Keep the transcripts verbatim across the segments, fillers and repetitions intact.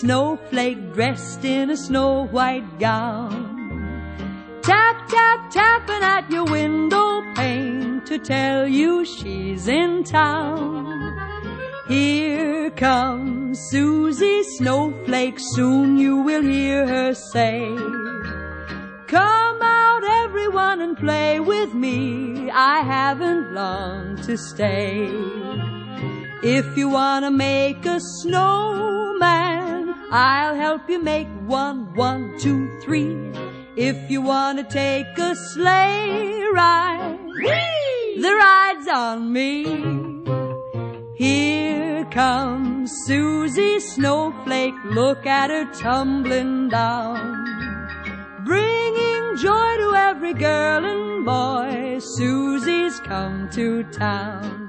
snowflake dressed in a snow white gown. Tap, tap, tapping at your window pane to tell you she's in town. Here comes Susie Snowflake, soon you will hear her say, come out everyone and play with me, I haven't long to stay. If you wanna make a snowman, I'll help you make one, one, two, three. If you wanna take a sleigh ride, whee! The ride's on me. Here comes Susie Snowflake, look at her tumbling down, bringing joy to every girl and boy. Susie's come to town.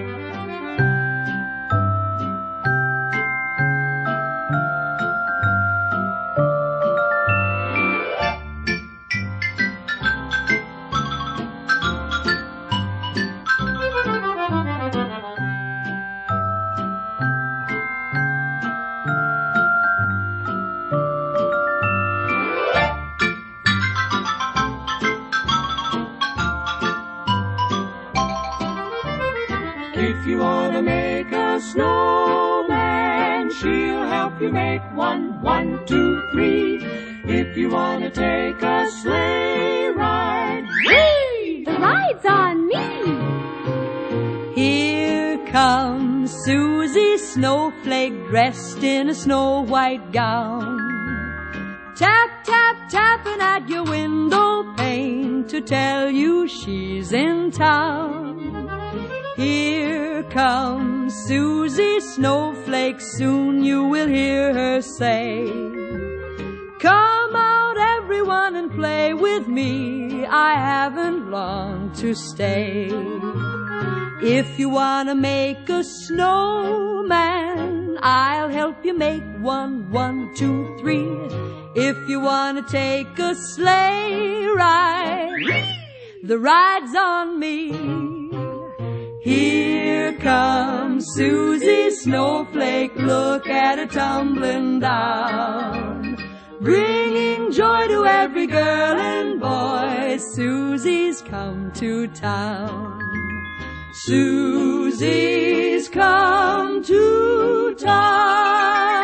If you wanna make a snowman, she'll help you make one, one, two, three. If you wanna take a sleigh ride, whee! The ride's on me. Here comes Susie Snowflake dressed in a snow white gown. Tap, tap, tapping at your window pane to tell you she's in town. Here comes Susie Snowflake, soon you will hear her say, come out everyone and play with me, I haven't long to stay. If you wanna make a snowman, I'll help you make one, one, two, three. If you wanna take a sleigh ride, the ride's on me. Here comes Susie Snowflake, look at her tumbling down, bringing joy to every girl and boy. Susie's come to town. Susie's come to town.